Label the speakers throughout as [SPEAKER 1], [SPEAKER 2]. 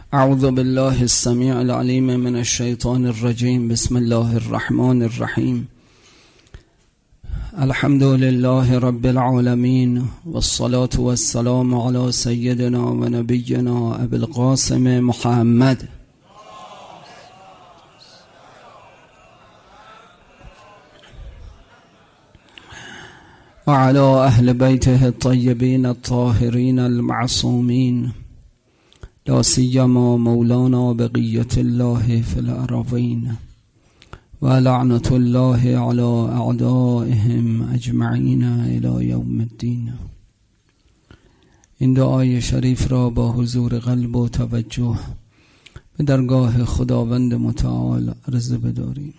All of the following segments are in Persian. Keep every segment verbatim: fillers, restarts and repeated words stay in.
[SPEAKER 1] اعوذ بالله السمیع العلیم من الشیطان الرجیم. بسم الله الرحمن الرحیم. الحمد لله رب العالمین والصلاة والسلام علی سیدنا و نبینا ابی القاسم محمد و علی اهل بیته الطیبین الطاهرین المعصومین، لا سیما مولانا بقیة الله فی الارضین و لعنة الله علی اعدائهم اجمعین الی یوم الدین. این دعای شریف را با حضور قلب و توجه به درگاه خداوند متعال عرض بداریم.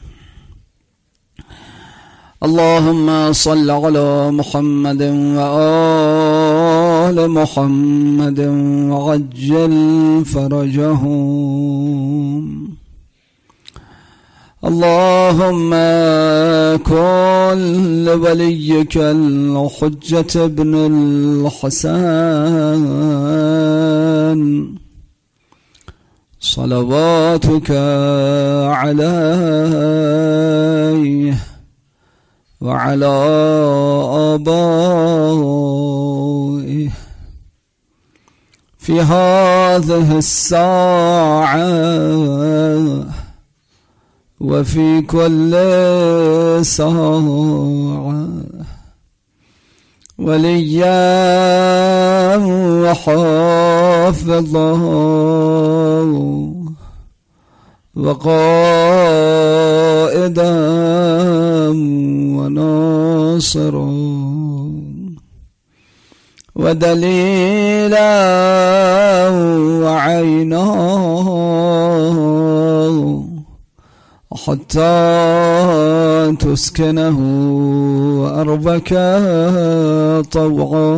[SPEAKER 1] اللهم صل على محمد و آل محمد وعجل فرجهم. اللهم كن لوليك الحجة ابن الحسن صلواتك عليه وعلى آبائه في هذه الساعة وفي كل ساعة وليا وحافظا وقائدا وناصرا ودليلا وعينا حتى تسكنه أرضك طوعا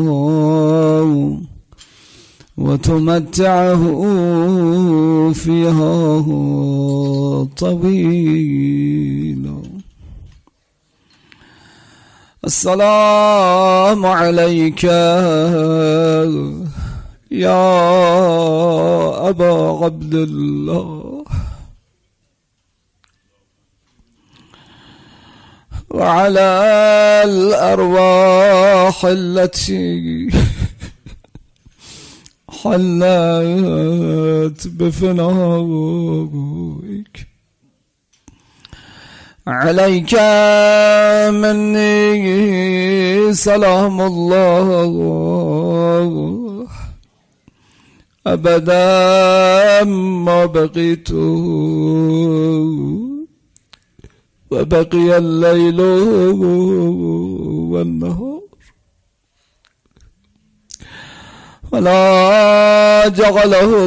[SPEAKER 1] وتمتعه فيها طويلا. السلام عليك يا أبا عبد الله وعلى الأرواح التي حلت بفنائك. عليك مني سلام الله أبدا ما بقيت وبقي الليل والنهار، ولا جعله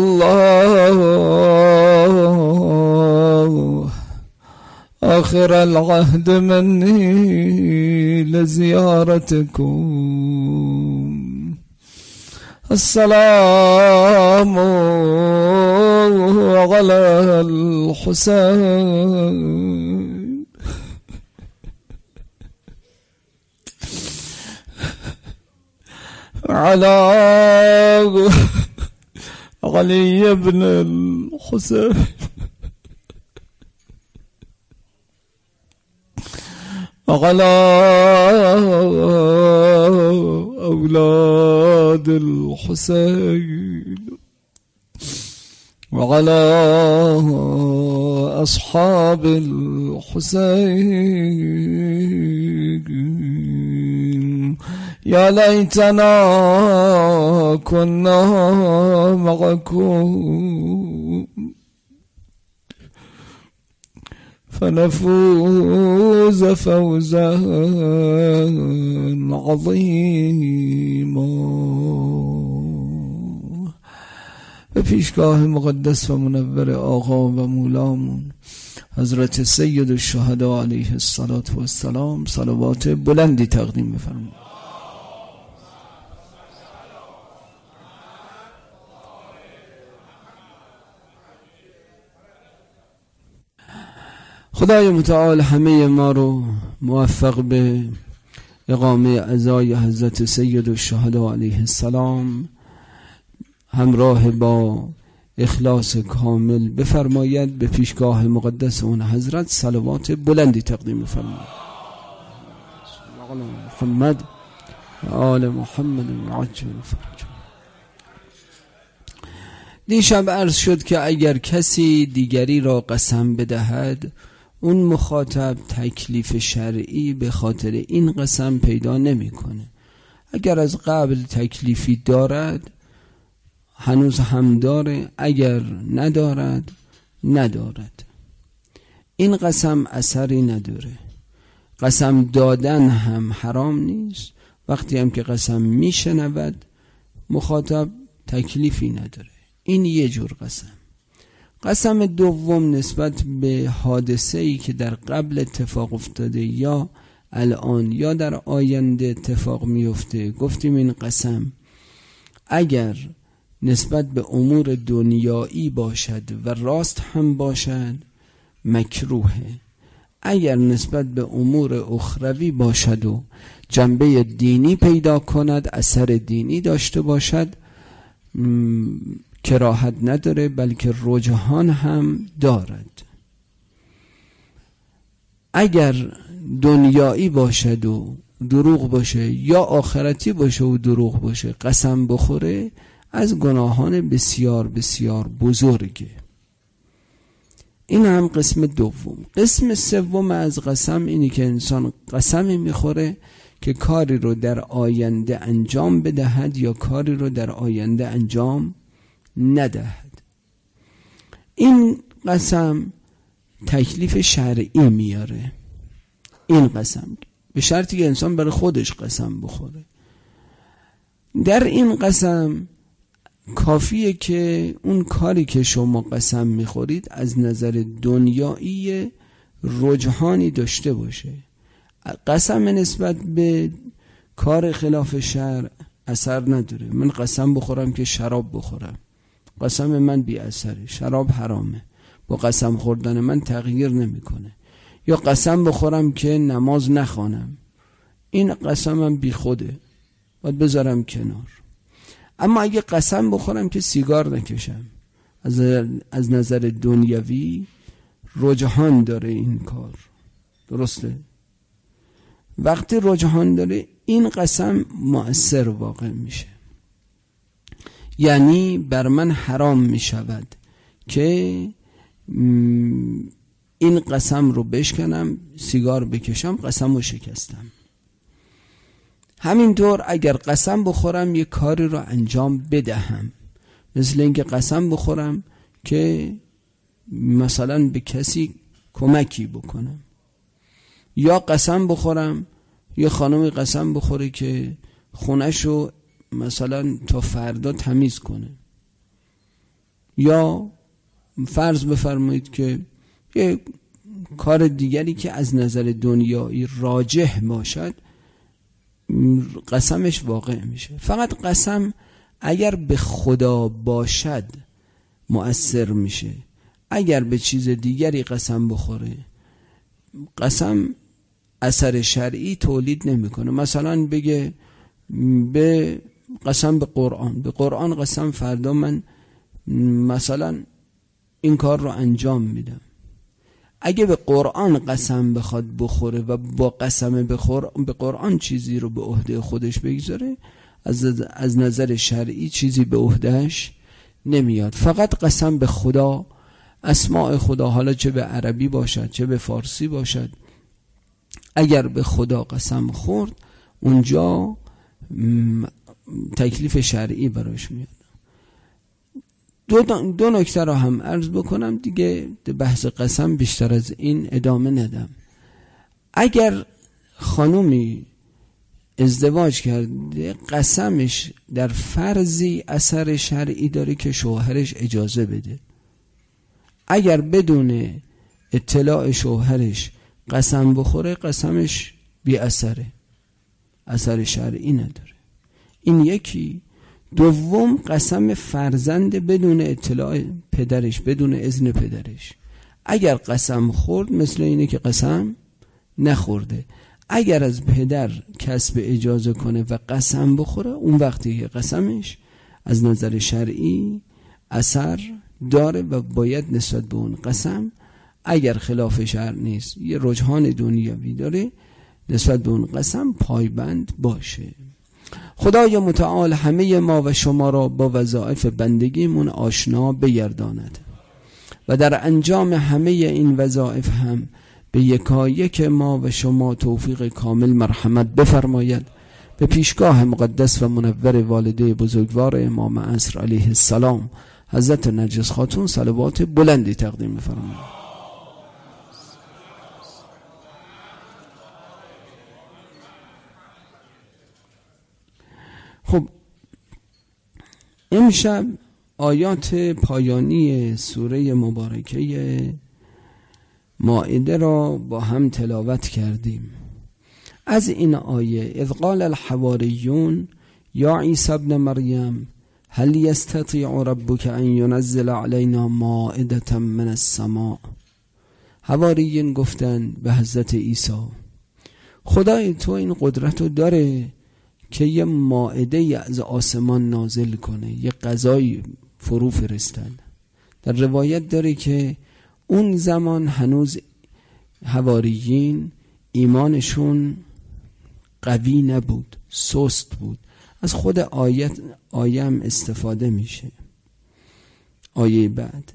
[SPEAKER 1] الله آخر العهد مني لزيارتكم. السلام على الحسين على علي بن الحسين وعلى أولاد الحسين وعلى أصحاب الحسين. يا ليتنا كنا معكم فنفوز فوزا عظيما. به پیشگاه مقدس و منور آقا و مولامون حضرت سید الشهدا علیه الصلاة و السلام صلوات بلندی تقدیم بفرمایید. خدای متعال همه ما رو موفق به اقامه عزای حضرت سید الشهدا علیه السلام همراه با اخلاص کامل بفرماید، به پیشگاه مقدس اون حضرت صلوات بلندی تقدیم بفرماید. محمد آل محمد عجل فرج. دیشب عرض شد که اگر کسی دیگری را قسم بدهد، اون مخاطب تکلیف شرعی به خاطر این قسم پیدا نمیکنه. اگر از قبل تکلیفی دارد هنوز هم داره، اگر ندارد ندارد. این قسم اثری نداره. قسم دادن هم حرام نیست. وقتی هم که قسم میشنود مخاطب تکلیفی نداره. این یه جور قسم. قسم دوم نسبت به حادثه‌ای که در قبل اتفاق افتاده یا الان یا در آینده اتفاق میفته. گفتیم این قسم اگر نسبت به امور دنیایی باشد و راست هم باشد مکروهه. اگر نسبت به امور اخروی باشد و جنبه دینی پیدا کند، اثر دینی داشته باشد، کراهت نداره، بلکه رجحان هم دارد. اگر دنیایی باشد و دروغ باشه یا آخرتی باشه و دروغ باشه، قسم بخوره، از گناهان بسیار بسیار بزرگه. این هم قسم دوم. قسم سوم از قسم اینی که انسان قسمی میخوره که کاری رو در آینده انجام بدهد یا کاری رو در آینده انجام ندهد. این قسم تکلیف شرعی میاره. این قسم به شرطی که انسان برای خودش قسم بخوره. در این قسم کافیه که اون کاری که شما قسم میخورید از نظر دنیایی رجحانی داشته باشه. قسم نسبت به کار خلاف شرع اثر نداره. من قسم بخورم که شراب بخورم، قسم من بی اثره، شراب حرامه، با قسم خوردن من تغییر نمیکنه. یا قسم بخورم که نماز نخوانم، این قسمم بی خوده، باید بذارم کنار. اما اگه قسم بخورم که سیگار نکشم، از از نظر دنیوی رجحان داره این کار، درسته؟ وقتی رجحان داره این قسم مؤثر واقع میشه، یعنی بر من حرام میشود که این قسم رو بشکنم، سیگار بکشم، قسم رو شکستم. همینطور اگر قسم بخورم یک کاری رو انجام بدهم، مثل اینکه قسم بخورم که مثلا به کسی کمکی بکنم، یا قسم بخورم یا خانم قسم بخوره که خونه‌شو مثلا تا فردا تمیز کنه، یا فرض بفرمایید که یه کار دیگری که از نظر دنیایی راجح باشد قسمش واقع میشه. فقط قسم اگر به خدا باشد مؤثر میشه. اگر به چیز دیگری قسم بخوره قسم اثر شرعی تولید نمیکنه. مثلا بگه به قسم به قرآن، به قرآن قسم فردا من مثلا این کار رو انجام میدم. اگه به قرآن قسم بخواد بخوره و با قسم بخور به قرآن چیزی رو به عهده خودش بگذاره، از از نظر شرعی چیزی به عهدهش نمیاد. فقط قسم به خدا، اسماء خدا، حالا چه به عربی باشد چه به فارسی باشد، اگر به خدا قسم خورد اونجا تکلیف شرعی براش میاد. دو, دو نکته را هم عرض بکنم دیگه، بحث قسم بیشتر از این ادامه ندم. اگر خانومی ازدواج کرده قسمش در فرضی اثر شرعی داره که شوهرش اجازه بده، اگر بدون اطلاع شوهرش قسم بخوره قسمش بی اثره، اثر شرعی نداره. این یکی. دوم، قسم فرزند بدون اطلاع پدرش، بدون اذن پدرش. اگر قسم خورد مثل اینه که قسم نخورده. اگر از پدر کسب اجازه کنه و قسم بخوره، اون وقتی که قسمش از نظر شرعی اثر داره و باید نسبت به اون قسم اگر خلاف شرع نیست، یه رجحان دنیوی داره، نسبت به اون قسم پایبند باشه. خدای متعال همه ما و شما را با وظایف بندگیمون آشنا بگرداند و در انجام همه این وظایف هم به یکایک ما و شما توفیق کامل مرحمت بفرماید. به پیشگاه مقدس و منور والده بزرگوار امام عصر علیه السلام حضرت نرگس خاتون صلوات بلندی تقدیم بفرمایید. خب امشب آیات پایانی سوره مبارکه مائده را با هم تلاوت کردیم. از این آیه اذ قال الحواریون یا عیسی ابن مریم هل یستطیع ربک ان ینزل علینا مائده من السماء، حواریین گفتن به حضرت عیسی خدای تو این قدرت رو داره که یه مائده از آسمان نازل کنه، یه غذای فرو فرستن. در روایت داره که اون زمان هنوز حواریین ایمانشون قوی نبود، سست بود. از خود آیت آیه هم استفاده میشه. آیه بعد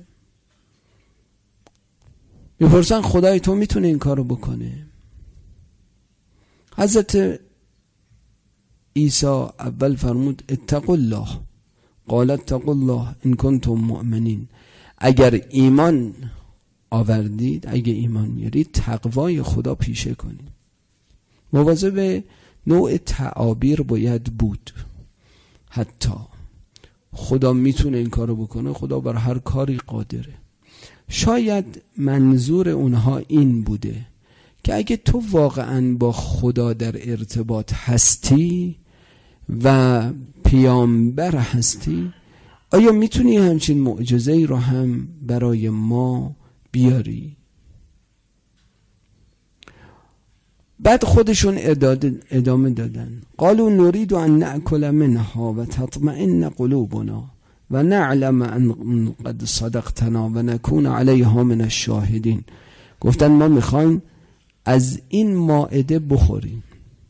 [SPEAKER 1] میپرسن خدای تو میتونه این کارو بکنه؟ حضرت عیسی اول فرمود اتقوا الله، قال اتقوا الله ان کنتم مؤمنین، اگر ایمان آوردید، اگه ایمان میارید تقوای خدا پیشه کنید. مواظب نوع تعابیر باید بود. حتی خدا میتونه این کارو بکنه، خدا بر هر کاری قادره. شاید منظور اونها این بوده که اگه تو واقعا با خدا در ارتباط هستی و پیامبر هستی، آیا میتونی همچین معجزه‌ای رو هم برای ما بیاری؟ بعد خودشون ادامه دادن قالوا نريد ان نأكل منها و تطمئن قلوبنا و نعلم ان قد صدقتنا و نكون عليها من الشاهدين. گفتن ما میخوایم از این مائده بخوریم،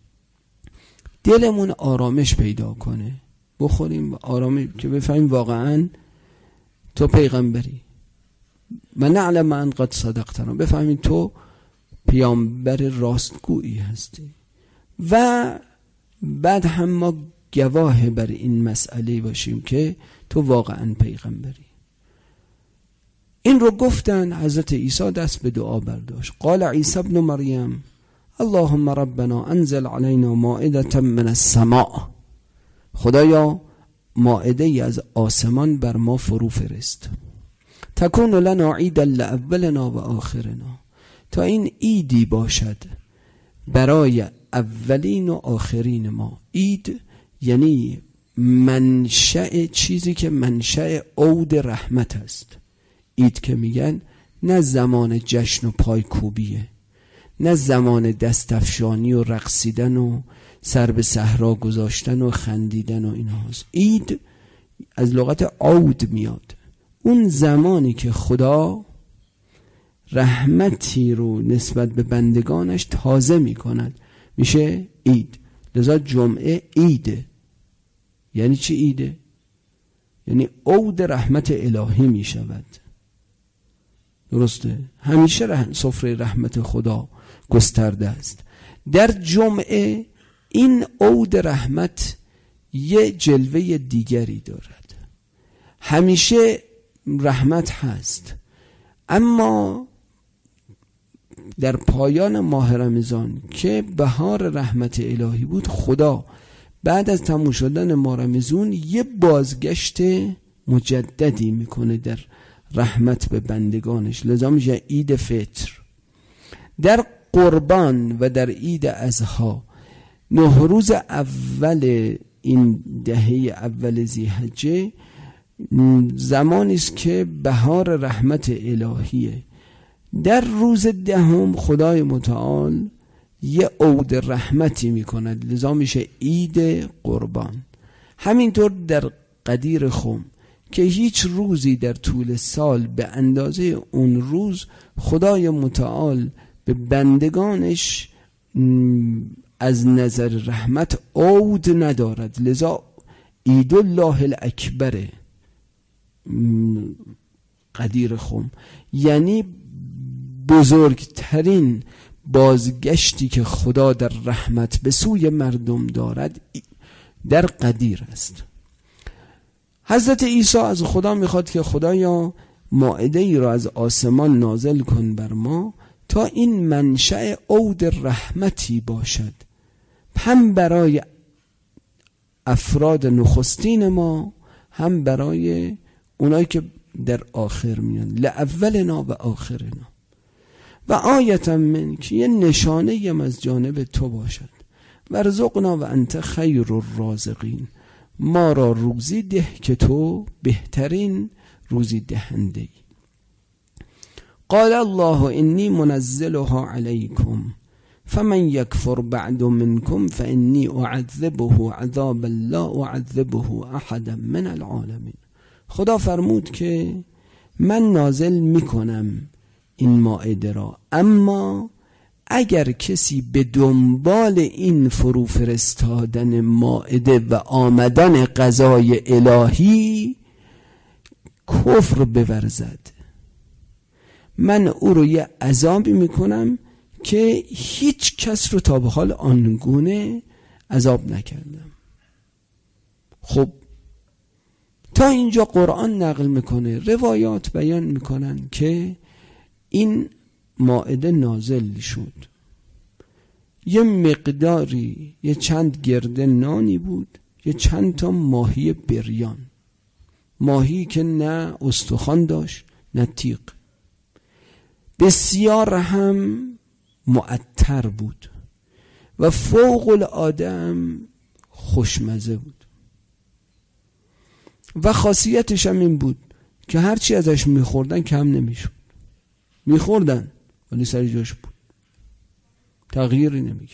[SPEAKER 1] دلمون آرامش پیدا کنه، بخوریم آرامش که بفهمیم واقعا تو پیغمبری، و نعلم ان قد صدقتنا، بفهمیم تو پیامبر راستگویی هستی، و بعد هم ما گواه بر این مسئله باشیم که تو واقعا پیغمبری. این رو گفتن. حضرت عیسی دست به دعا برداشت. قال عیسی ابن مریم اللهم ربنا انزل علینا مائده من السماء، خدایا مائده ای از آسمان بر ما فرو فرست، تکون لنا عیدا لاولنا و آخرنا، تا این عیدی باشد برای اولین و آخرین ما. عید یعنی منشأ چیزی که منشأ عود رحمت است. عید که میگن نه زمان جشن و پایکوبیه، نه زمان دستفشانی و رقصیدن و سر به صحرا گذاشتن و خندیدن و اینهاست. عید از لغت عود میاد، اون زمانی که خدا رحمتی رو نسبت به بندگانش تازه میکند میشه عید. لذا جمعه عیده. یعنی چی عیده؟ یعنی عود رحمت الهی میشود. درسته؟ همیشه رحم سفره رحمت خدا گسترده است. در جمعه این عود رحمت یه جلوه دیگری دارد. همیشه رحمت هست، اما در پایان ماه رمضان که بهار رحمت الهی بود، خدا بعد از تموم شدن ماه رمضان یه بازگشت مجددی میکنه در رحمت به بندگانش. لذا میشه عید فطر. در قربان و در عید اضحی، نه روز اول این دهه اول ذی‌حجه زمانی است که بهار رحمت الهیه. در روز دهم خدای متعال یه عود رحمتی میکند، لذا میشه عید قربان. همینطور در قدیر خم که هیچ روزی در طول سال به اندازه اون روز خدای متعال به بندگانش از نظر رحمت عود ندارد. لذا عید الله الاکبر قدیر خم، یعنی بزرگترین بازگشتی که خدا در رحمت به سوی مردم دارد در قدیر است. حضرت عیسی از خدا میخواد که خدایا مائده ای را از آسمان نازل کن بر ما تا این منشأ عود رحمتی باشد، هم برای افراد نخستین ما، هم برای اونایی که در آخر میان، لأولنا و آخرنا. و آیتا منک، یه نشانه یم از جانب تو باشد، ورزقنا و انت خیر الرازقین، ما را روزی ده که تو بهترین روزی دهنده ای. قال الله انی منزلها علیکم فمن یکفر بعد منکم فانی اعذبه عذابا لا اعذبه احدا من العالمین. خدا فرمود که من نازل میکنم این مائده را، اما اگر کسی به دنبال این فرو فرستادن مائده و آمدن قضای الهی کفر بورزد، من او رو یه عذابی میکنم که هیچ کس رو تا به حال آنگونه عذاب نکردم. خب تا اینجا قرآن نقل میکنه، روایات بیان میکنن که این مائده نازل شد، یه مقداری، یه چند گرده نانی بود، یه چند تا ماهی بریان، ماهی که نه استخوان داشت نه تیغ، بسیار هم معطر بود و فوق العاده هم خوشمزه بود و خاصیتش هم این بود که هرچی ازش میخوردن کم نمیشد. میخوردن ولی سر جاش بود، تغییری نمیکرد.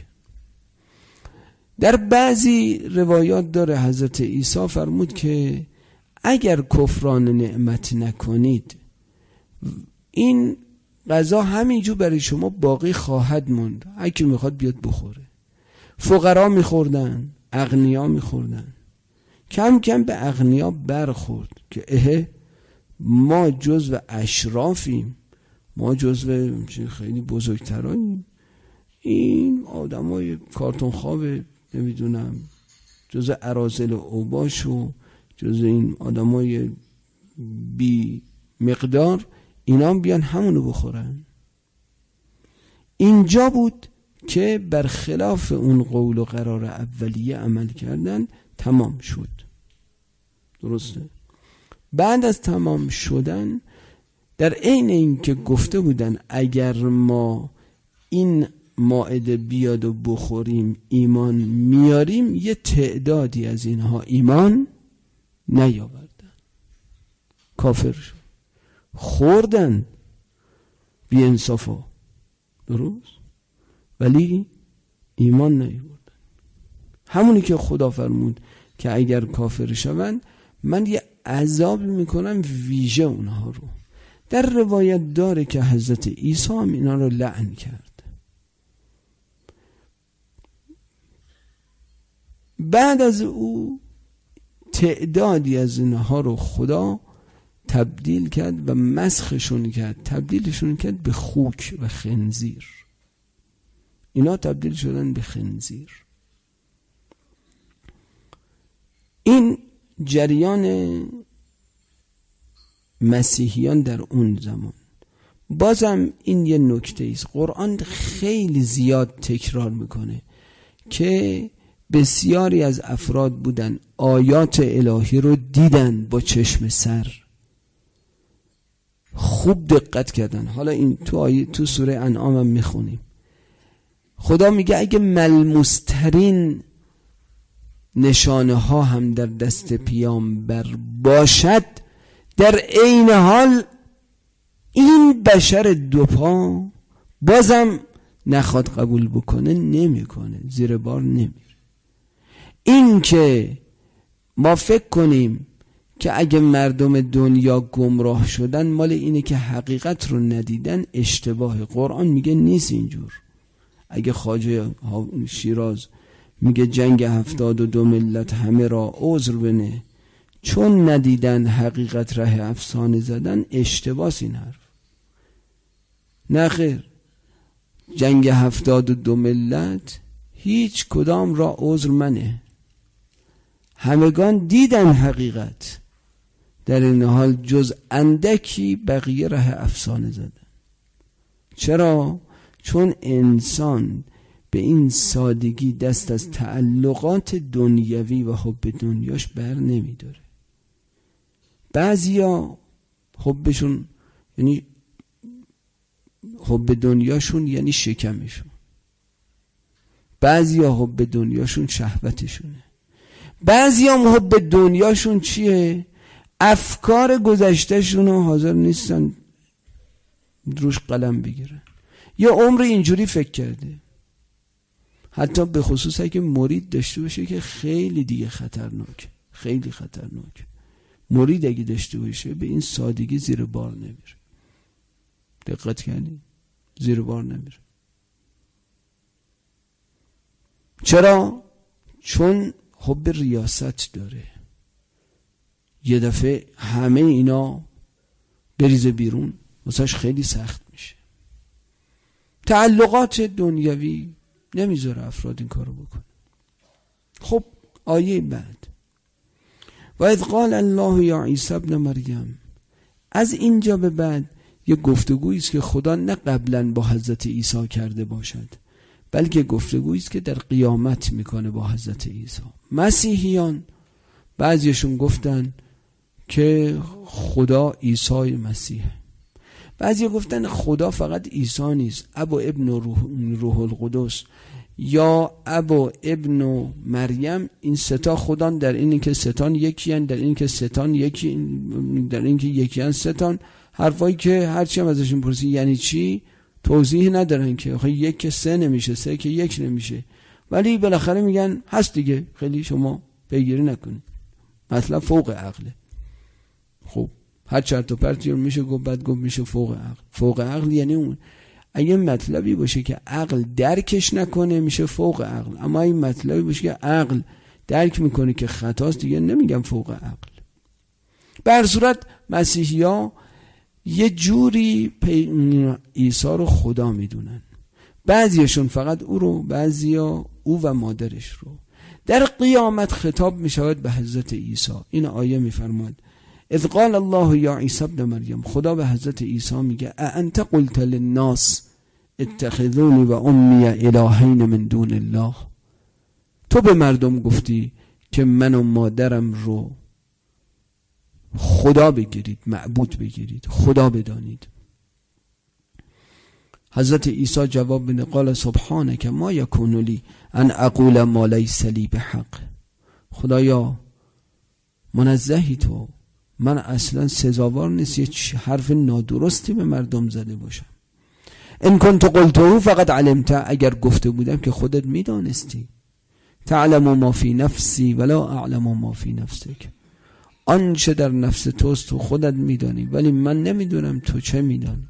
[SPEAKER 1] در بعضی روایات داره حضرت عیسی فرمود که اگر کفران نعمت نکنید این غذا همینجور برای شما باقی خواهد موند، هر کی میخواد بیاد بخوره. فقرا میخوردن، اغنیا میخوردن، کم کم به اغنیا برخورد که اه ما جزو اشرافیم، ما جزو خیلی بزرگترانیم، این آدم های کارتون خواب نمیدونم جزو اراذل و اوباش و جزو این آدم های بی مقدار، اینا هم بیان همونو بخورن. اینجا بود که برخلاف اون قول و قرار اولیه عمل کردن، تمام شد. درسته؟ بعد از تمام شدن، در عین این که گفته بودن اگر ما این مائده بیاد و بخوریم ایمان میاریم، یه تعدادی از اینها ایمان نیاوردن، کافر شد، خوردن بی انصافا، درست، ولی ایمان نیاوردن. همونی که خدا فرمود که اگر کافر شوند من یه عذاب میکنم ویژه اونها رو. در روایت داره که حضرت عیسی هم اینا رو لعن کرد. بعد از او تعدادی از اینها رو خدا تبدیل کرد و مسخشون کرد، تبدیلشون کرد به خوک و خنزیر. اینا تبدیل شدن به خنزیر. این جریان مسیحیان در اون زمان. بازم این یه نکته است، قرآن خیلی زیاد تکرار میکنه که بسیاری از افراد بودن آیات الهی رو دیدن با چشم سر، خوب دقت کردن. حالا این تو آیه تو سوره انعام هم میخونیم، خدا میگه اگه ملموسترین نشانه ها هم در دست پیامبر باشد، در عین حال این بشر دوپا بازم نخواد قبول بکنه، نمیکنه، زیر بار نمیره. این که ما فکر کنیم که اگه مردم دنیا گمراه شدن مال اینه که حقیقت رو ندیدن. اشتباه. قرآن میگه نیست اینجور. اگه خواجه شیراز میگه جنگ هفتاد و دو ملت همه را عذر بنه چون ندیدن حقیقت ره افسانه زدن، اشتباه این حرف. نه خیر، جنگ هفتاد و دو ملت هیچ کدام را عذر منه، همگان دیدن حقیقت، در این حال جز اندکی بقیه ره افسانه زدن. چرا؟ چون انسان به این سادگی دست از تعلقات دنیوی و حب دنیاش بر نمیداره. بعضیا حبشون یعنی حب دنیاشون یعنی شکمشون، بعضیا حب دنیاشون شهوتشونه، بعضیا حب دنیاشون چیه؟ افکار گذشتهشون رو حاضر نیستن روش قلم بگیرن. یا عمر اینجوری فکر کرده، حتی به خصوص اگه مرید داشته باشه که خیلی دیگه خطرناک، خیلی خطرناک. مرید اگه داشته باشه به این سادگی زیر بار نمیره. دقت کنی؟ زیر بار نمیره. چرا؟ چون حب ریاست داره. یه دفعه همه اینا بریزه بیرون، واسهش خیلی سخت میشه. تعلقات دنیوی نمیذاره افراد این کارو بکنه. خب آیه بعد، و اذ قال الله یا عیسی ابن مریم، از اینجا به بعد یه گفتگویی است که خدا نه قبلا با حضرت عیسی کرده باشد، بلکه گفتگویی است که در قیامت میکنه با حضرت عیسی. مسیحیان بعضیشون گفتن که خدا عیسی مسیحه، بعضی گفتن خدا فقط عیسی نیست، ابا ابن روح, روح القدس یا ابا ابن مریم، این ستا خدان، در این که ستان یکی هن، در این که ستان یکی، در این که یکی هن ستان. حرفایی که هرچی هم ازشون پرسی یعنی چی توضیح ندارن که آخه یک که سه نمیشه، سه که یک نمیشه، ولی بالاخره میگن هست دیگه، خیلی شما پیگیری نکنید، مطلب فوق عقله. خب هر چرت و پرتی رو میشه گفت، بعد گفت میشه فوق عقل. فوق عقل یعنی اون اگه مطلبی باشه که عقل درکش نکنه میشه فوق عقل، اما این مطلبی باشه که عقل درک میکنه که خطاست دیگه نمیگم فوق عقل. به هر صورت مسیحی ها یه جوری عیسی رو خدا میدونن، بعضیشون فقط او رو، بعضیا او و مادرش رو. در قیامت خطاب میشود به حضرت عیسی. این آیه میفرماد اذ قال الله یا عیسی ابن مریم، خدا به حضرت عیسی میگه اانت قلت للناس اتخذونی و امی الهین من دون الله، تو به مردم گفتی که من و مادرم رو خدا بگیرید، معبود بگیرید، خدا بدانید. حضرت عیسی جواب میده قال سبحانک ما یکون لی ان اقول ما لیس لی بحق، خدایا منزهی تو، من اصلا سزاوار نیست یه حرف نادرستی به مردم زده باشم. ان کنت قلته فقط علمت، اگر گفته بودم که خودت میدانستی. تعلم ما فی نفسی ولا اعلم ما فی نفسک، آنچه در نفس توست تو خودت میدانی ولی من نمیدونم تو چه میدانی.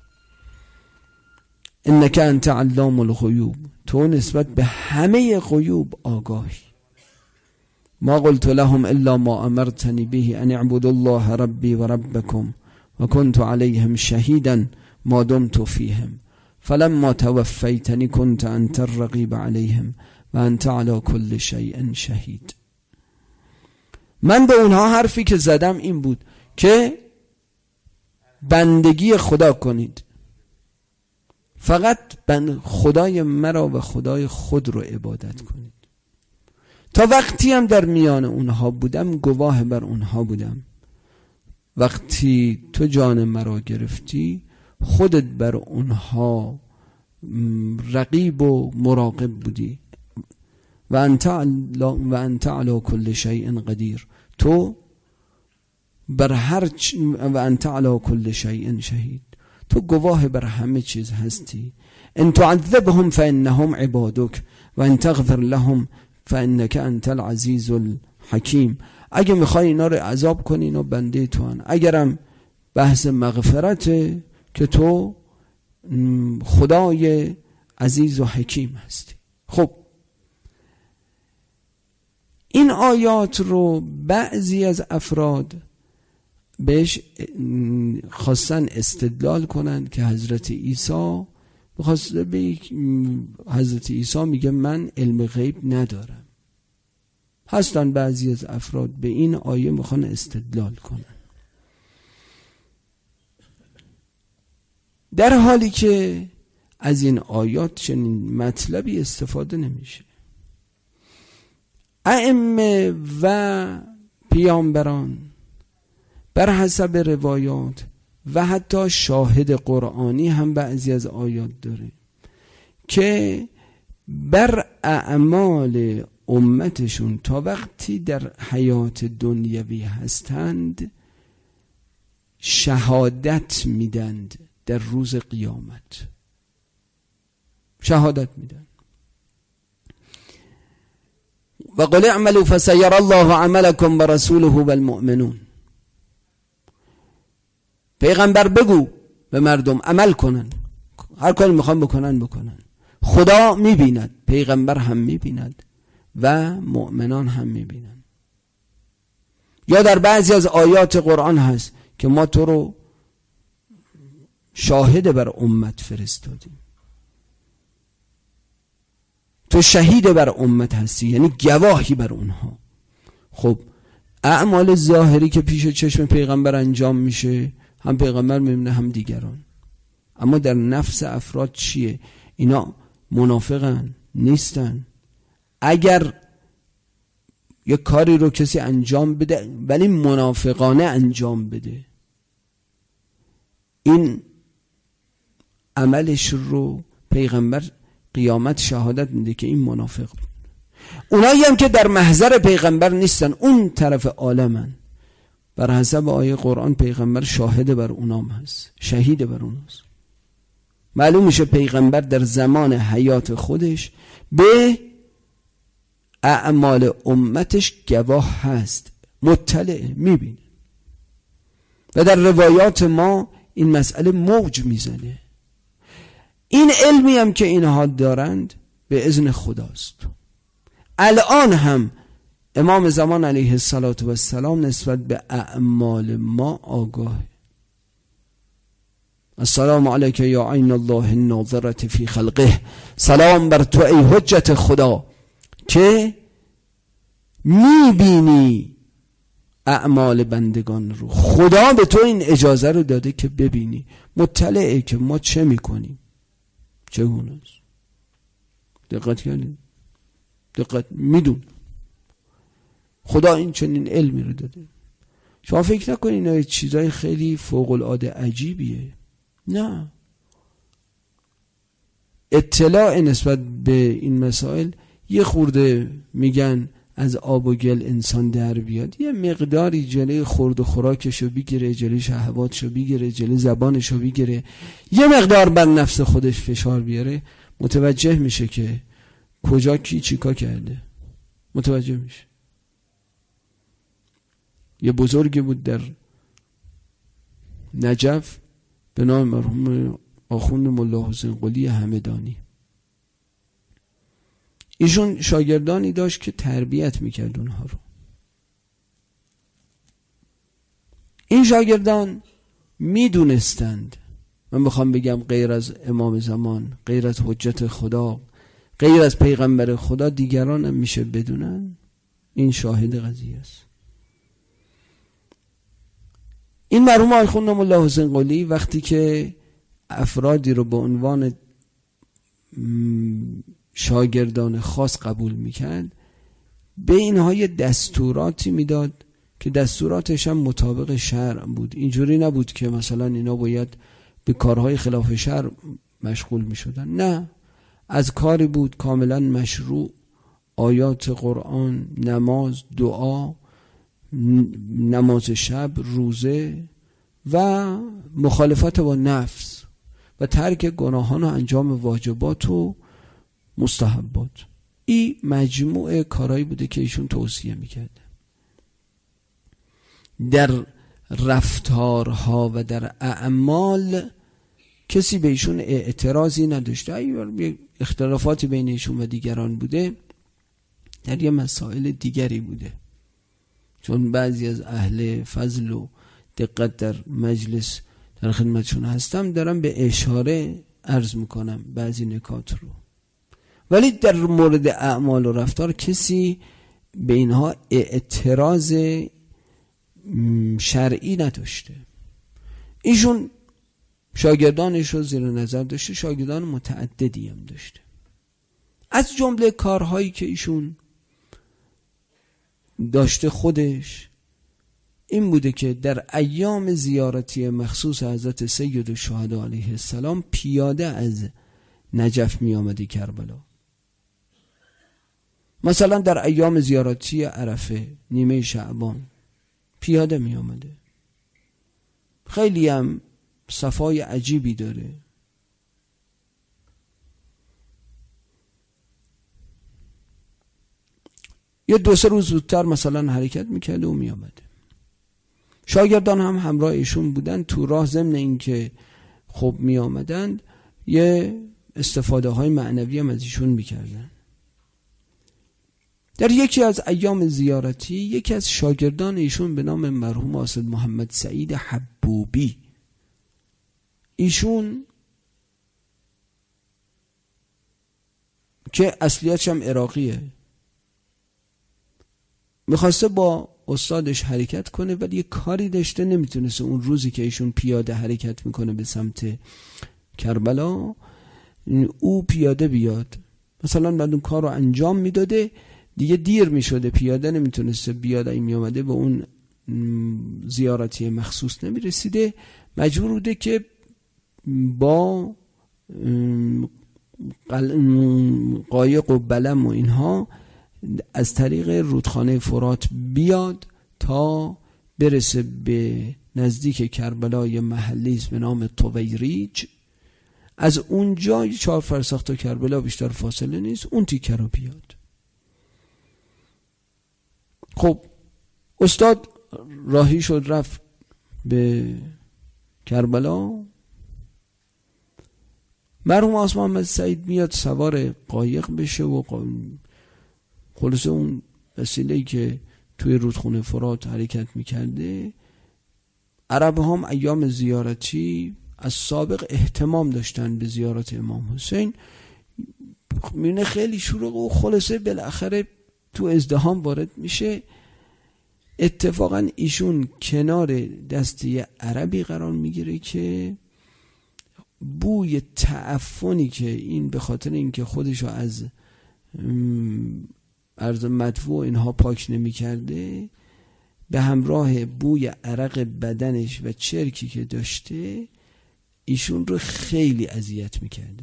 [SPEAKER 1] انک انت علام الغیوب، تو نسبت به همه غیوب آگاهی. ما قلت لهم الا ما امرتنی به ان اعبدوا الله ربی و ربکم و کنت علیهم شهیدا ما دمت فیهم فلما توفیتنی کنت انت الرقیب علیهم و انت علی کل شیء شهید. من به اونها حرفی که زدم این بود که بندگی خدا کنید، فقط بند خدای مرا و خدای خود رو عبادت کنید. تا وقتی هم در میان اونها بودم گواه بر اونها بودم. وقتی تو جان مرا گرفتی خودت بر اونها رقیب و مراقب بودی. و انت و انت علی کل شیء قدیر، تو بر هر چ... و انت علی کل شیء شهید، تو گواه بر همه چیز هستی. ان تعذبهم فانهم عبادک و ان تغفر لهم فانک انت العزیز الحکیم. اگه میخوای اینا رو عذاب کنی اینا بنده تو هن. اگرم بحث مغفرته که تو خدای عزیز و حکیم هستی. خب این آیات رو بعضی از افراد بهش خواستن استدلال کنن که حضرت عیسی بخواسته به حضرت عیسی میگه من علم غیب ندارم. هستن بعضی از افراد به این آیه میخوان استدلال کنن، در حالی که از این آیات چنین مطلبی استفاده نمیشه. ائمه و پیامبران بر حسب روایات و حتی شاهد قرآنی هم بعضی از آیات داره که بر اعمال امتشون تا وقتی در حیات دنیوی هستند شهادت میدند، در روز قیامت شهادت میدن. و قل اعملوا فسيرى الله عملكم ورسوله والمؤمنون. پیغمبر بگو به مردم عمل کنن، هر کاری میخوان بکنن بکنن، خدا میبیند، پیغمبر هم میبیند و مؤمنان هم میبینن. یا در بعضی از آیات قرآن هست که ما تو رو شاهد بر امت فرستادیم، تو شهید بر امت هستی، یعنی گواهی بر اونها. خب اعمال ظاهری که پیش چشم پیغمبر انجام میشه هم پیغمبر میبینه هم دیگران، اما در نفس افراد چیه؟ اینا منافقن نیستن. اگر یک کاری رو کسی انجام بده ولی منافقانه انجام بده، این عملش رو پیغمبر قیامت شهادت میده که این منافق بود. اونایی هم که در محضر پیغمبر نیستن، اون طرف عالمن، بر حسب آیه قرآن پیغمبر شاهد بر اونام هست، شهید بر اوناست. معلوم میشه پیغمبر در زمان حیات خودش به اعمال امتش گواه هست، مطلع، میبینه. و در روایات ما این مسئله موج میزنه. این علمی هم که اینها دارند به اذن خداست. الان هم امام زمان علیه السلام نسبت به اعمال ما آگاهه. السلام علیک یا عین الله الناظرة فی خلقه. سلام بر تو ای حجت خدا که میبینی اعمال بندگان رو. خدا به تو این اجازه رو داده که ببینی، مطلعه که ما چه میکنیم، چگونه است. دقت کردید؟ دقت میدون خدا این چنین علمی رو داده. شما فکر نکنید اینا چیزای خیلی فوق العاده عجیبیه. نه، اطلاع نسبت به این مسائل یه خورده میگن از آب و گل انسان در بیاد، یه مقداری جلوی خورد و خوراکشو بگیره، جلوی شهواتشو بگیره، جلوی زبانشو بگیره، یه مقدار بر نفس خودش فشار بیاره، متوجه میشه که کجا کی چیکار کرده. متوجه میشه. یه بزرگی بود در نجف به نام مرحوم آخوند ملا حسین قلی همدانی. ایشون شاگردانی داشت که تربیت میکرد اونها رو. این شاگردان میدونستند، من بخوام بگم غیر از امام زمان، غیر از حجت خدا، غیر از پیغمبر خدا، دیگران هم میشه بدونن. این شاهد قضیه است. این مرحوم آخوند ملا حسین قلی وقتی که افرادی رو به عنوان شاگردان خاص قبول میکرد، به اینها یه دستوراتی میداد که دستوراتش هم مطابق شرع بود. اینجوری نبود که مثلا اینا باید به کارهای خلاف شرع مشغول میشدن. نه، از کاری بود کاملا مشروع، آیات قرآن، نماز، دعا، نماز شب، روزه و مخالفت با نفس و ترک گناهان و انجام واجبات و مستحبات. این مجموعه کارهایی بوده که ایشون توصیه میکرده. در رفتارها و در اعمال کسی به ایشون اعتراضی نداشته. اگر اختلافاتی بین ایشون و دیگران بوده در یه مسائل دیگری بوده، چون بعضی از اهل فضل و دقت در مجلس در خدمتشون هستم دارم به اشاره عرض میکنم بعضی نکات رو، ولی در مورد اعمال و رفتار کسی به اینها اعتراض شرعی نداشته. ایشون شاگردانش رو زیر نظر داشته، شاگردان متعددی هم داشته. از جمله کارهایی که ایشون داشته خودش این بوده که در ایام زیارتی مخصوص حضرت سید الشهدا علیه السلام پیاده از نجف می آمده کربلا. مثلا در ایام زیارتی عرفه نیمه شعبان پیاده می آمده. خیلی هم صفای عجیبی داره. یه دو سه روز زودتر مثلا حرکت میکرده و میامده. شاگردان هم همراه ایشون بودن. تو راه ضمن این که خب میامدند یه استفاده های معنوی هم از ایشون میکردن. در یکی از ایام زیارتی یکی از شاگردان ایشون به نام مرحوم اسد محمد سعید حبوبی، ایشون که اصلیتش هم عراقیه، میخواسته با استادش حرکت کنه ولی یه کاری داشته، نمیتونسته اون روزی که ایشون پیاده حرکت میکنه به سمت کربلا او پیاده بیاد. مثلا بعد اون کار رو انجام میداده دیگه دیر میشده، پیاده نمیتونسته بیاد، این میامده به اون زیارتی مخصوص نمیرسیده، مجبور بوده که با قایق و بلم و اینها از طریق رودخانه فرات بیاد تا برسه به نزدیک کربلای محلی به نام طویریج. از اونجا چهار فرسخ تا کربلا بیشتر فاصله نیست، اون تیکه رو بیاد. خب استاد راهی شد رفت به کربلا. مرحوم اسد محمد سعید میاد سوار قایق بشه و خلاصه اون وسیله‌ای که توی رودخونه فرات حرکت میکرده. عرب هم ایام زیارتی از سابق اهتمام داشتن به زیارت امام حسین، میونه خیلی شلوغ و خلاصه بالاخره تو ازدحام وارد میشه. اتفاقا ایشون کنار دسته عربی قرار میگیره که بوی تعفنی که این به خاطر اینکه خودشو از عرض مدفوع اینها پاک نمی کرده به همراه بوی عرق بدنش و چرکی که داشته ایشون رو خیلی اذیت می کرده.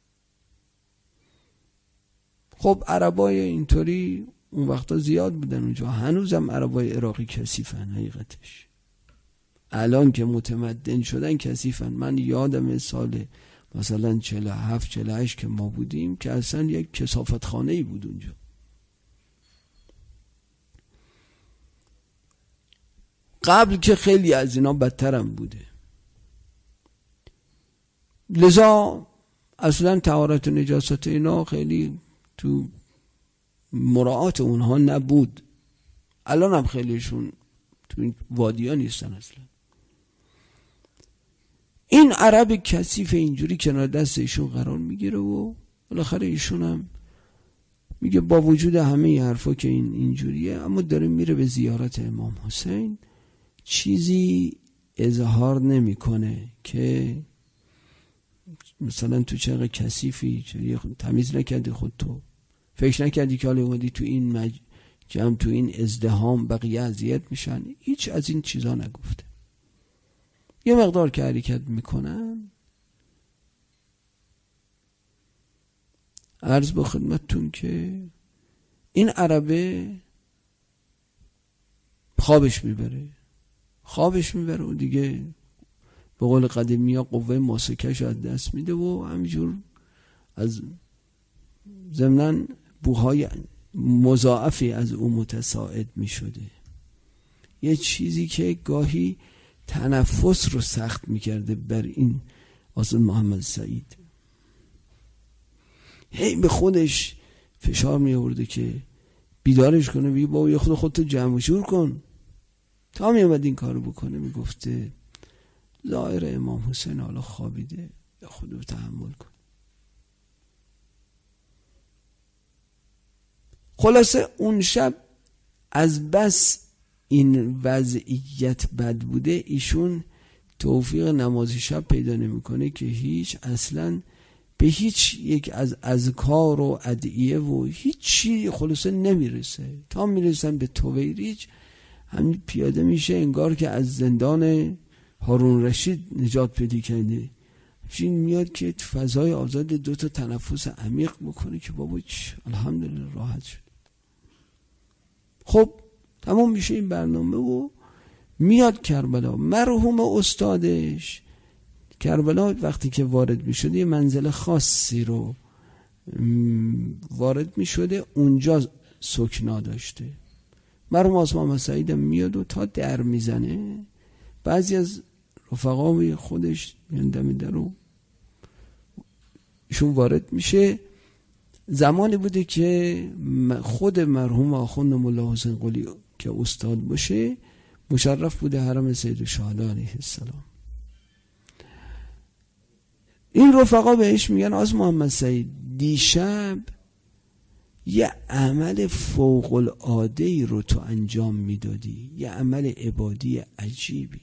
[SPEAKER 1] خب عربای اینطوری اون وقتا زیاد بودن اونجا، هنوزم عربای عراقی کثیفن حقیقتش، الان که متمدن شدن کثیفن. من یادم سال مثلا چهل و هفت چهل و هشت که ما بودیم که اصلا یک کثافت خانه ای بود اونجا. قبل که خیلی از اینا بدترم بوده. لذا اصلا طهارت و نجاست اینا خیلی تو مراعات اونها نبود. الان هم خیلیشون تو این وادی ها نیستن اصلا. این عرب کثیف اینجوری کنار دست ایشون قرار میگیره و بالاخره ایشون هم میگه با وجود همه ی حرفا که این اینجوریه اما داره میره به زیارت امام حسین، چیزی اظهار نمیکنه که مثلا تو چقدر کثیفی، تمیز نکردی خود، تو فکر نکردی که حالا اومدی تو این مج... جمع تو این ازدحام بقیه اذیت میشن. هیچ از این چیزا نگفته. یه مقدار که حرکت میکنن عرض با خدمتتون که این عربه خوابش میبره خوابش میبره و دیگه به قول قدیمی ها قوه ماسکش از دست میده و همینجور از ضمناً بوهای مضاعفی از او متساعد میشده. یه چیزی که گاهی تنفس رو سخت میکرده بر این آقا محمد سعید. هی به خودش فشار می آورده که بیدارش کنه، بگه بابا یه خود خودتو جمع و جور کن. تا می اومد این کارو بکنه میگفته ظاهر امام حسین حالا خوابیده، یا خودو تحمل کن. خلاصه اون شب از بس این وضعیت بد بوده، ایشون توفیق نماز شب پیدا نمیکنه که هیچ اصلا به هیچ یک از اذکار و ادعیه و هیچی خلاصه نمیرسه. تا میرسن به تویریج همین پیاده میشه انگار که از زندان هارون رشید نجات پیدا کرده. این میاد که فضای آزاد دو تا تنفس عمیق بکنه که بابا الحمدلله راحت شد. خب تمام میشه این برنامه و میاد کربلا. مرحوم استادش کربلا وقتی که وارد میشده یه منزل خاصی رو وارد میشده، اونجا سکنا داشته. مرحوم آقا محمد سعید میاد و تا در میزنه بعضی از رفقای خودش میان دم در رو ایشون وارد میشه. زمانی بوده که خود مرحوم آخوند مولا حسین قلی که استاد باشه مشرف بوده حرم سید الشهدا علیه السلام. این رفقا بهش میگن آز محمد سعید دیشب یه عمل فوق العاده رو تو انجام میدادی، یه عمل عبادی عجیبی،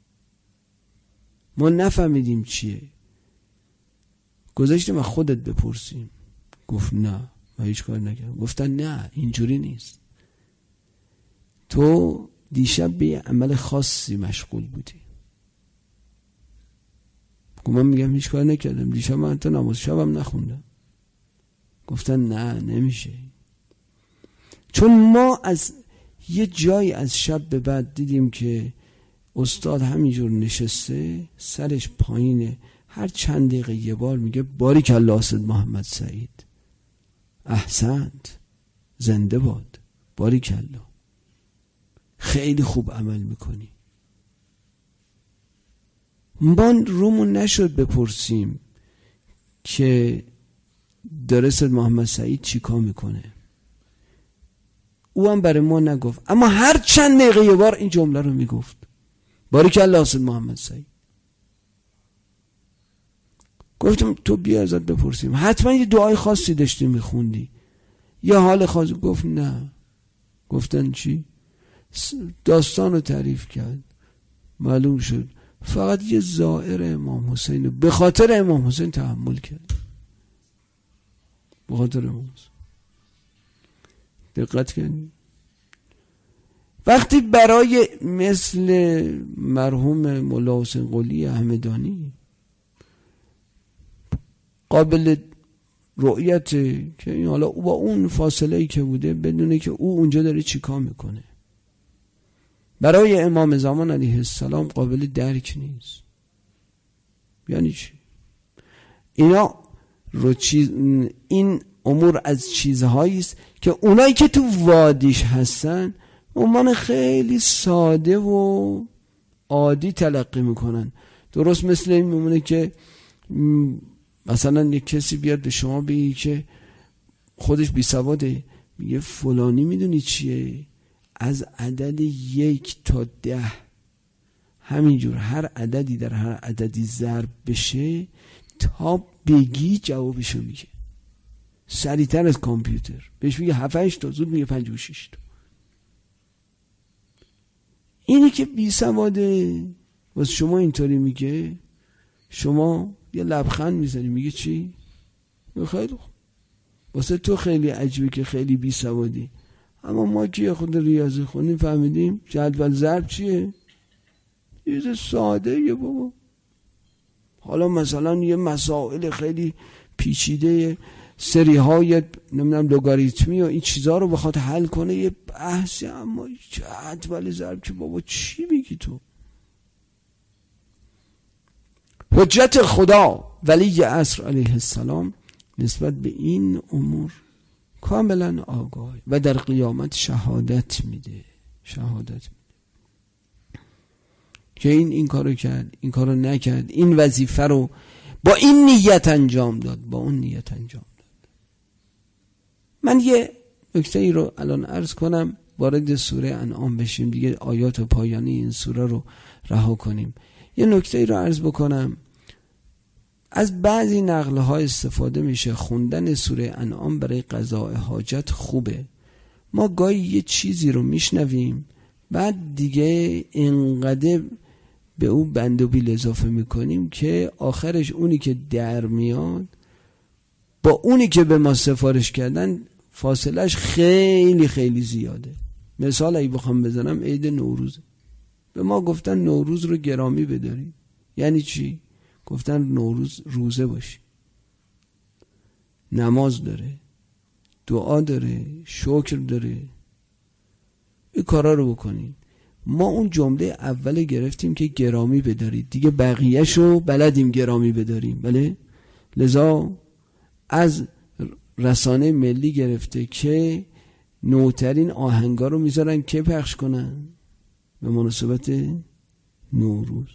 [SPEAKER 1] ما نفهمیدیم چیه، گذاشتیم از خودت بپرسیم. گفت نه من هیچ کار نکردم. گفتن نه اینجوری نیست، تو دیشب به یه عمل خاصی مشغول بودی. من میگم هیچ کار نکردم، دیشب من حتی نماز شبم نخوندم. گفتن نه نمیشه، چون ما از یه جایی از شب به بعد دیدیم که استاد همینجور نشسته سرش پایینه، هر چند دقیقه یه بار میگه باریک الله استاد محمد سعید، احسنت، زنده باد، باریک الله، خیلی خوب عمل میکنی. ما رومون نشد بپرسیم که درست محمد سعید چی کار میکنه. او هم برای ما نگفت، اما هر چند دقیقه یه بار این جمله رو میگفت باریک الله استاد محمد سعید. گفتم تو بیا ازت بپرسیم حتما یه دعای خاصی داشتی میخوندی، یه حال خاصی. گفت نه. گفتن چی؟ داستان رو تعریف کرد، معلوم شد فقط یه زائر امام حسین به خاطر امام حسین تحمل کرد، به خاطر امام حسین. دقت کنید وقتی برای مثل مرحوم مولا حسین قلی همدانی قابل رؤیت که این حالا با اون فاصله ای که بوده بدونه که او اونجا داره چیکار میکنه، برای امام زمان علیه السلام قابل درک نیست. یعنی چی؟ اینا رو چیز این امور از چیزهایی است که اونایی که تو وادیش هستن عنوان خیلی ساده و عادی تلقی میکنن. درست مثل این میمونه که مثلا یک کسی بیاد به شما بگه که خودش بی سواده، میگه فلانی میدونی چیه؟ از عدد یک تا ده همینجور هر عددی در هر عددی ضرب بشه تا بگی جوابشو میگه سریعتر از کامپیوتر. بهش میگه هفت هشت تا زود میگه پنج و شش تا. اینی که بی سواده واسه شما اینطوری میگه، شما یه لبخند میزنی میگه چی؟ خیلی خوب، واسه تو خیلی عجیبه که خیلی بی سوادی، اما ما که خود ریاضی خونیم فهمیدیم جدول ضرب چیه؟ یه ساده یه بابا. حالا مثلا یه مسائل خیلی پیچیده سری های نمیدونم لوگاریتمی و این چیزها رو بخواد حل کنه یه بحثی، اما جدول ضرب که بابا چی میگی تو؟ حجت خدا ولی عصر علیه السلام نسبت به این امور کاملا آگاه و در قیامت شهادت میده. شهادت میده. که این این کارو کرد، این کارو نکرد، این وظیفه رو با این نیت انجام داد، با اون نیت انجام داد. من یه نکته ای رو الان عرض کنم، وارد سوره انعام بشیم دیگه، آیات پایانی این سوره رو رها کنیم. یه نکته ای رو عرض بکنم. از بعضی نقله ها استفاده میشه خوندن سوره انعام برای قضاء حاجت خوبه. ما گاهی یه چیزی رو میشنویم بعد دیگه انقدر به اون بند و بیل اضافه میکنیم که آخرش اونی که در میاد با اونی که به ما سفارش کردن فاصلش خیلی خیلی زیاده. مثال اگه بخوام بزنم عید نوروز، به ما گفتن نوروز رو گرامی بداری. یعنی چی؟ گفتن نوروز روزه باشی، نماز داره، دعا داره، شکر داره، این کارا رو بکنید. ما اون جمله اول گرفتیم که گرامی بدارید، دیگه بقیه‌شو بلدیم گرامی بداریم. بله، لذا از رسانه ملی گرفته که نوترین آهنگا رو میذارن که پخش کنن به مناسبت نوروز.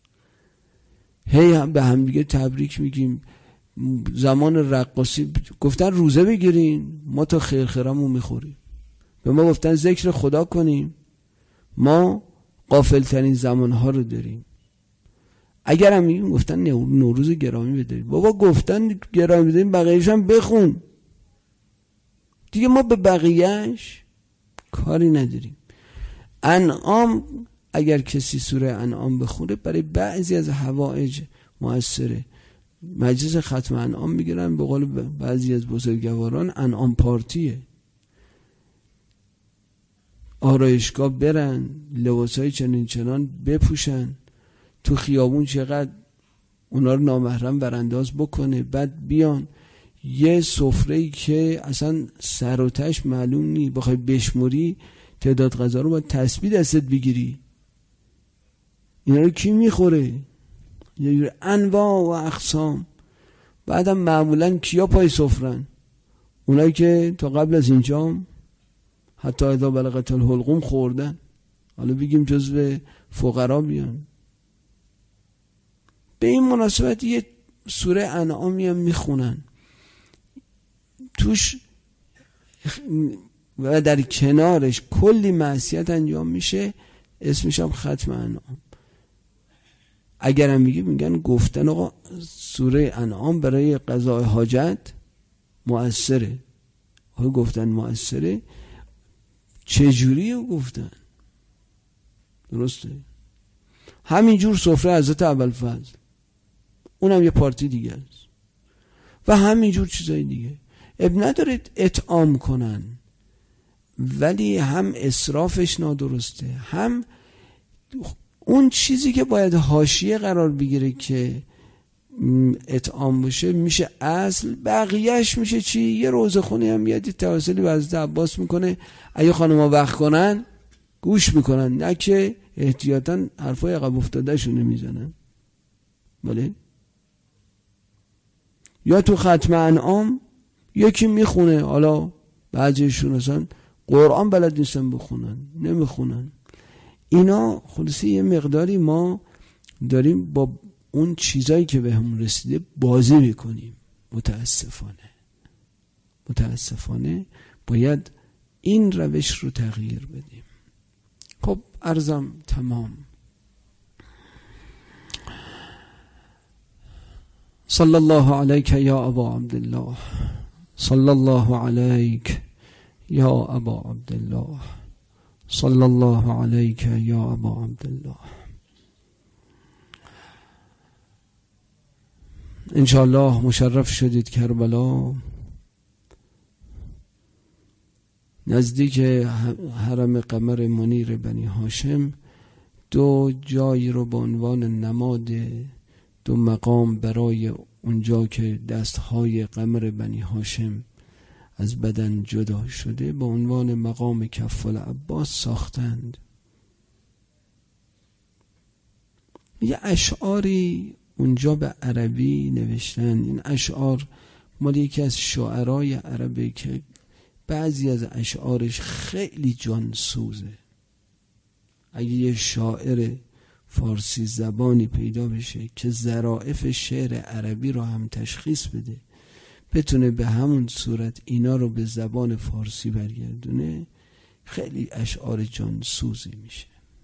[SPEAKER 1] هی هم به هم دیگه تبریک میگیم. زمان رقاصی گفتن روزه بگیرین، ما تا خیر خیرمون میخوریم. به ما گفتن ذکر خدا کنیم، ما غافل ترین زمانها رو داریم. اگر هم میگیم گفتن نوروز گرامی بداریم، بابا گفتن گرامی بداریم، بقیه‌اش هم بخون دیگه، ما به بقیه‌اش کاری نداریم. انعام اگر کسی سوره انعام بخونه برای بعضی از حوائج موثره. مجلس ختم انعام میگیرن، به قول بعضی از بزرگواران انعام پارتیه. آرایشگاه برن، لباسای چنین چنان بپوشن، تو خیابون چقدر اونا رو نامحرم برانداز بکنه، بعد بیان یه سفره‌ای که اصلا سر و تهش معلوم نی، بخوای بشموری تعداد غذا رو باید تسبیح دستت بگیری. اینا رو کی میخوره؟ یه انواع و اقسام. بعدم معمولا کیا پای سفرن؟ اونایی که تا قبل از اینجا حتی اذا بلغت الحلقوم خوردن، حالا بگیم جزو فقرا بیان. به این مناسبت یه سوره انعامی هم میخونن، توش و در کنارش کلی معصیت انجام میشه، اسمش هم ختم انعام. اگرم میگه میگن گفتن آقا سوره انعام برای قضاء حاجت مؤثره. آقا گفتن مؤثره، چجوری رو گفتن؟ درسته؟ همینجور سفره حضرت ابوالفضل، اونم یه پارتی دیگه است، و همینجور چیزای دیگه. اب ندارید اطعام کنن، ولی هم اسرافش نادرسته، هم اون چیزی که باید حاشیه قرار بگیره که اطعام باشه میشه اصل، بقیهش میشه چی؟ یه روزخونی هم میاد توسلی به حضرت عباس میکنه، اگه خانم‌ها وقت کنن گوش میکنن، نه که احتیاطاً حرفای عقب افتاده شونه میزنن. بله؟ یا تو ختم انعام یکی میخونه، حالا بعضیشون اصلا قرآن بلد نیستن بخونن، نمیخونن. اینا خلاصه یه مقداری ما داریم با اون چیزایی که به همون رسیده بازی میکنیم. متاسفانه متاسفانه باید این روش رو تغییر بدیم. خب عرضم تمام. صلی الله علیک یا ابا عبدالله، صلی الله علیک یا ابا عبدالله، صلی الله علیک یا ابا عبدالله. انشاءالله مشرف شدید کربلا، نزدیک حرم قمر منیر بنی هاشم. دو جایی رو به عنوان نماد دو مقام برای اونجا که دستهای قمر بنی هاشم از بدن جدا شده به عنوان مقام کف العباس ساختند. یه اشعاری اونجا به عربی نوشتن. این اشعار مال یکی از شاعرای عربی که بعضی از اشعارش خیلی جانسوزه. اگه یه شاعر فارسی زبانی پیدا بشه که ظرافت شعر عربی رو هم تشخیص بده، بتونه به همون صورت اینا رو به زبان فارسی برگردونه، خیلی اشعار جانسوزی میشه.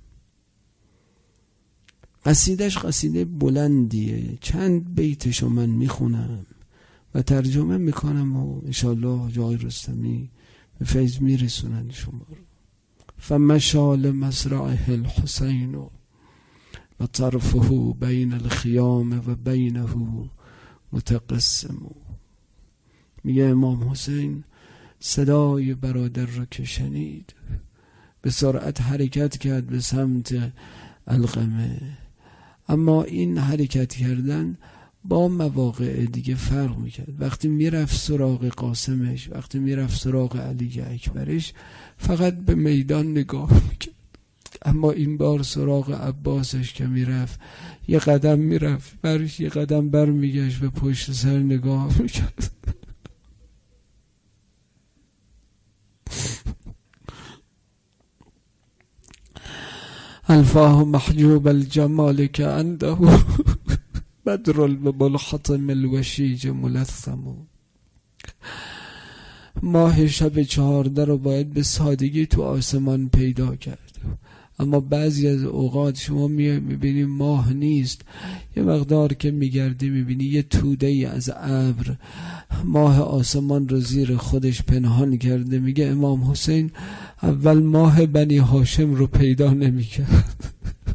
[SPEAKER 1] قصیدش قصیده بلندیه، چند بیتشو من میخونم و ترجمه میکنم و انشالله جای رستمی به فیض میرسونن شما رو. فمشال مزرعه الحسین و طرفه بین الخیام و بینه متقسم. میگه امام حسین صدای برادر رو که شنید به سرعت حرکت کرد به سمت القمه، اما این حرکت کردن با مواقع دیگه فرق میکرد. وقتی میرفت سراغ قاسمش، وقتی میرفت سراغ علی اکبرش، فقط به میدان نگاه میکرد، اما این بار سراغ عباسش که میرفت یه قدم میرفت برش، یه قدم بر میگشت به پشت سر نگاه میکرد. الفاه محجوب الجمال که عنده بدر الملحطم الوشیج ملثم. ماه شب چهارده رو باید به سادگی تو آسمان پیدا کرد، اما بعضی از اوقات شما میبینی ماه نیست، یه مقدار که میگردی میبینی یه توده ای از ابر ماه آسمان رو زیر خودش پنهان کرده. میگه امام حسین اول ماه بنی هاشم رو پیدا نمیکرد،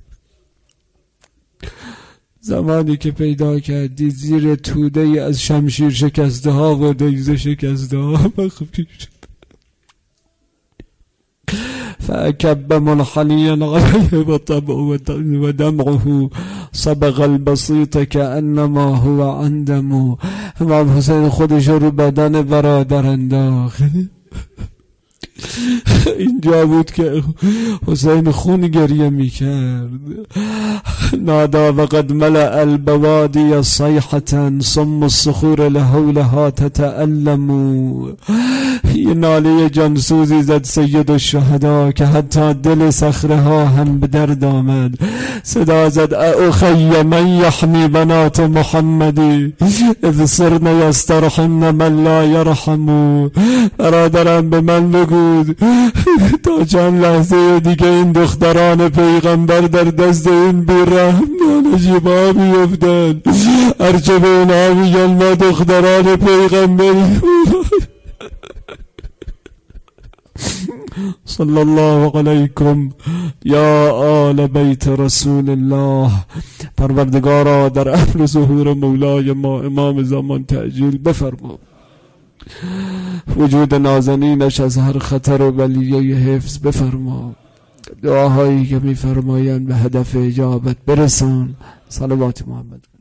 [SPEAKER 1] زمانی که پیدا کردی زیر توده ای از شمشیر شکسته ها و دیزه شکسته ها مخفی شد. فأكب منحنيا عليه و دمعه صبغ البسيط كأنما هو عندم. امام حسین خودش رو بدن برادر انداخت. اینجا بود که حسین خون گریه میکرد. نادا وقد ملأ البوادی صیحة ثم الصخور لحولها تتألم. یه ناله جانسوزی زد سید الشهدا که حتی دل صخره ها هم به درد آمد. صدا زد اخی من یحمی بنات محمدی اذ صرن یسترحمن من لا یرحم. برادرم به من بگو تا چند لحظه دیگه این دختران پیغمبر در دست این بیرحم نانجیبا بیفتن. هرچه به اونها میگن ما دختران پیغمبری. صلی الله علیکم یا آل بیت رسول الله. پروردگارا در اهل ظهور مولای ما امام زمان تعجیل بفرما. وجود نازنینش از هر خطر و بلیه حفظ بفرما. دعاهایی که میفرمایند به هدف اجابت برسان. صلوات محمد.